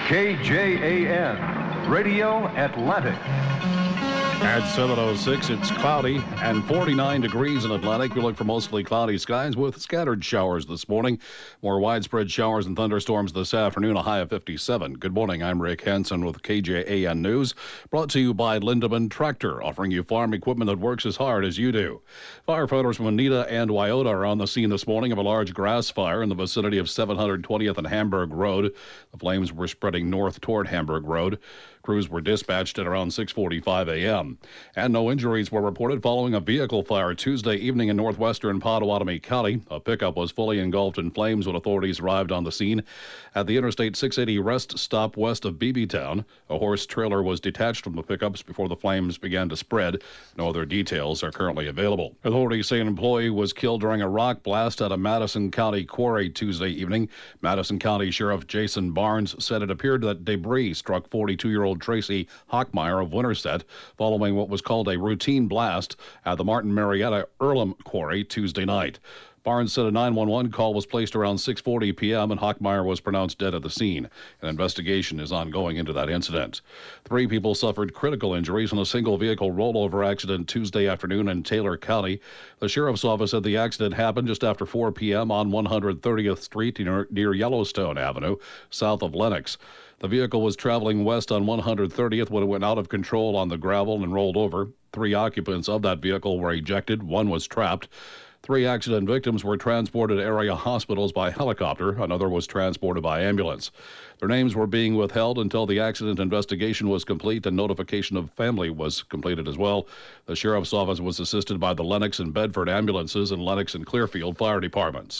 KJAN, Radio Atlantic. At 7:06, it's cloudy and 49 degrees in Atlantic. We look for mostly cloudy skies with scattered showers this morning. More widespread showers and thunderstorms this afternoon, a high of 57. Good morning, I'm Rick Hansen with KJAN News, brought to you by Lindemann Tractor, offering you farm equipment that works as hard as you do. Firefighters from Oneida and Wyoda are on the scene this morning of a large grass fire in the vicinity of 720th and Hamburg Road. The flames were spreading north toward Hamburg Road. Crews were dispatched at around 6:45 a.m. And no injuries were reported following a vehicle fire Tuesday evening in northwestern Pottawatomie County. A pickup was fully engulfed in flames when authorities arrived on the scene. At the Interstate 680 rest stop west of Beebeetown, a horse trailer was detached from the pickups before the flames began to spread. No other details are currently available. Authorities say an employee was killed during a rock blast at a Madison County quarry Tuesday evening. Madison County Sheriff Jason Barnes said it appeared that debris struck 42-year-old Tracy Hockmeyer of Winterset following what was called a routine blast at the Martin Marietta Earlham quarry Tuesday night. Barnes said a 911 call was placed around 6:40 p.m. and Hockmeyer was pronounced dead at the scene. An investigation is ongoing into that incident. 3 people suffered critical injuries in a single vehicle rollover accident Tuesday afternoon in Taylor County. The sheriff's office said the accident happened just after 4 p.m. on 130th Street near Yellowstone Avenue, south of Lenox. The vehicle was traveling west on 130th when it went out of control on the gravel and rolled over. 3 occupants of that vehicle were ejected. 1 was trapped. 3 accident victims were transported to area hospitals by helicopter. Another was transported by ambulance. Their names were being withheld until the accident investigation was complete and notification of family was completed as well. The sheriff's office was assisted by the Lenox and Bedford ambulances and Lenox and Clearfield fire departments.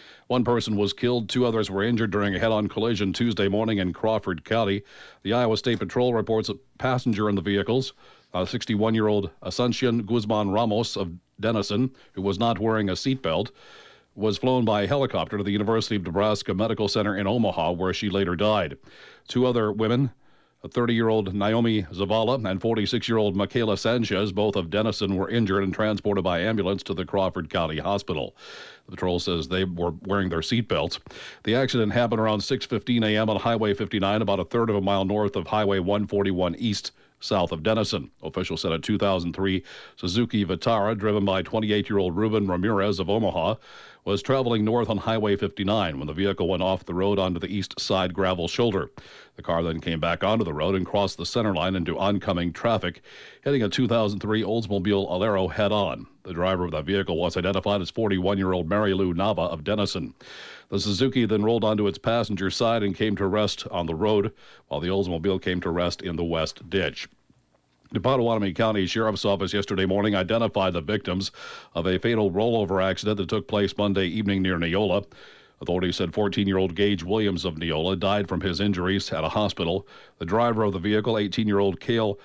1 person was killed, 2 others were injured during a head-on collision Tuesday morning in Crawford County. The Iowa State Patrol reports a passenger in the vehicles, 61-year-old Asuncion Guzman Ramos of Denison, who was not wearing a seatbelt, was flown by helicopter to the University of Nebraska Medical Center in Omaha, where she later died. 2 other women, a 30-year-old Naomi Zavala and 46-year-old Michaela Sanchez, both of Denison, were injured and transported by ambulance to the Crawford County Hospital. The patrol says they were wearing their seatbelts. The accident happened around 6:15 a.m. on Highway 59, about a third of a mile north of Highway 141 East, south of Denison. Officials said a 2003 Suzuki Vitara, driven by 28-year-old Ruben Ramirez of Omaha, was traveling north on Highway 59 when the vehicle went off the road onto the east side gravel shoulder. The car then came back onto the road and crossed the center line into oncoming traffic, hitting a 2003 Oldsmobile Alero head-on. The driver of that vehicle was identified as 41-year-old Mary Lou Nava of Denison. The Suzuki then rolled onto its passenger side and came to rest on the road, while the Oldsmobile came to rest in the west ditch. The Pottawatomie County Sheriff's Office yesterday morning identified the victims of a fatal rollover accident that took place Monday evening near Neola. Authorities said 14-year-old Gage Williams of Neola died from his injuries at a hospital. The driver of the vehicle, 18-year-old Cale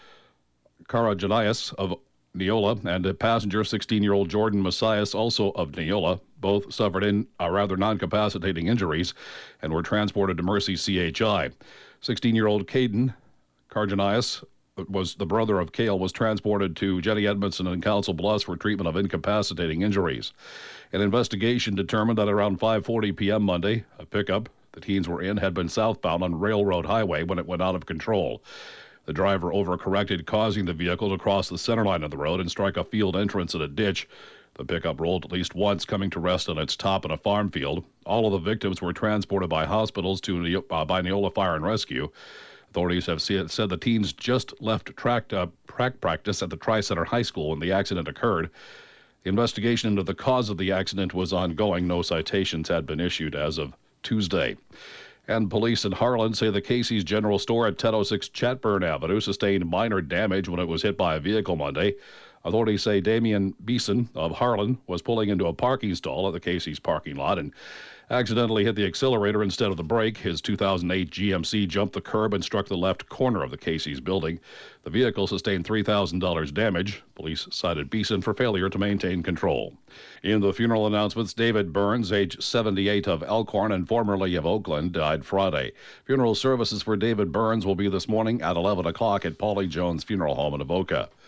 Karajanias of Neola, and a passenger, 16-year-old Jordan Messias, also of Neola, both suffered rather non-capacitating injuries and were transported to Mercy CHI. 16-year-old Caden Karajanias was the brother of Cale, was transported to Jenny Edmondson and Council Bluffs for treatment of incapacitating injuries. An investigation determined that around 5:40 p.m. Monday, a pickup the teens were in had been southbound on Railroad Highway when it went out of control. The driver overcorrected, causing the vehicle to cross the center line of the road and strike a field entrance in a ditch. The pickup rolled at least once, coming to rest on its top in a farm field. All of the victims were transported by hospitals by Neola Fire and Rescue. Authorities have said the teens just left track practice at the Tri-Center High School when the accident occurred. The investigation into the cause of the accident was ongoing. No citations had been issued as of Tuesday. And police in Harlan say the Casey's General Store at 1006 Chatburn Avenue sustained minor damage when it was hit by a vehicle Monday. Authorities say Damian Beeson of Harlan was pulling into a parking stall at the Casey's parking lot and accidentally hit the accelerator instead of the brake. His 2008 GMC jumped the curb and struck the left corner of the Casey's building. The vehicle sustained $3,000 damage. Police cited Beeson for failure to maintain control. In the funeral announcements, David Burns, age 78, of Elkhorn and formerly of Oakland, died Friday. Funeral services for David Burns will be this morning at 11 o'clock at Paulie Jones Funeral Home in Avoca.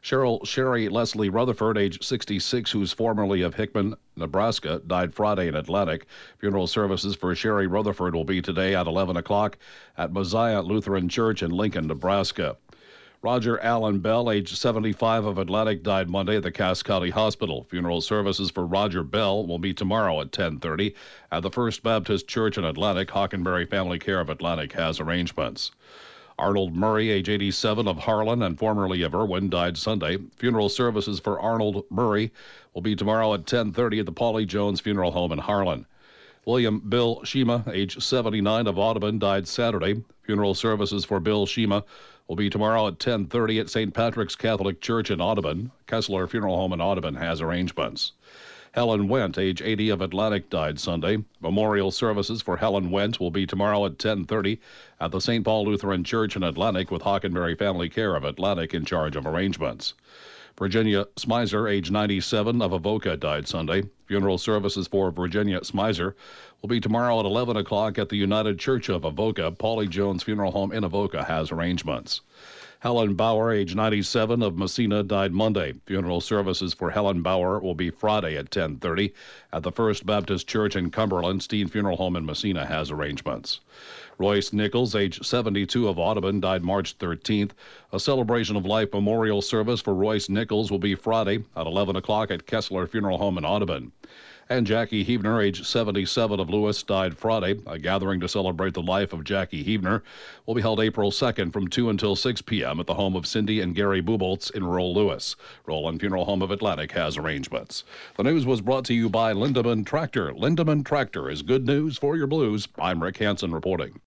Sherry Leslie Rutherford, age 66, who's formerly of Hickman, Nebraska, died Friday in Atlantic. Funeral services for Sherry Rutherford will be today at 11 o'clock at Mosiah Lutheran Church in Lincoln, Nebraska. Roger Allen Bell, age 75, of Atlantic, died Monday at the Cass County Hospital. Funeral services for Roger Bell will be tomorrow at 10:30 at the First Baptist Church in Atlantic. Hockenberry Family Care of Atlantic has arrangements. Arnold Murray, age 87, of Harlan and formerly of Irwin, died Sunday. Funeral services for Arnold Murray will be tomorrow at 10:30 at the Paulie Jones Funeral Home in Harlan. William Bill Shima, age 79, of Audubon, died Saturday. Funeral services for Bill Shima will be tomorrow at 10:30 at St. Patrick's Catholic Church in Audubon. Kessler Funeral Home in Audubon has arrangements. Helen Wendt, age 80, of Atlantic, died Sunday. Memorial services for Helen Wendt will be tomorrow at 10:30 at the St. Paul Lutheran Church in Atlantic, with Hockenberry Family Care of Atlantic in charge of arrangements. Virginia Smizer, age 97, of Avoca, died Sunday. Funeral services for Virginia Smizer will be tomorrow at 11 o'clock at the United Church of Avoca. Paulie Jones Funeral Home in Avoca has arrangements. Helen Bauer, age 97, of Messina, died Monday. Funeral services for Helen Bauer will be Friday at 10:30 at the First Baptist Church in Cumberland. Steen Funeral Home in Messina has arrangements. Royce Nichols, age 72, of Audubon, died March 13th. A celebration of life memorial service for Royce Nichols will be Friday at 11 o'clock at Kessler Funeral Home in Audubon. And Jackie Heavner, age 77, of Lewis, died Friday. A gathering to celebrate the life of Jackie Heavner will be held April 2nd from 2 until 6 p.m. at the home of Cindy and Gary Buboltz in rural Lewis. Roland Funeral Home of Atlantic has arrangements. The news was brought to you by Lindeman Tractor. Lindeman Tractor is good news for your blues. I'm Rick Hansen reporting.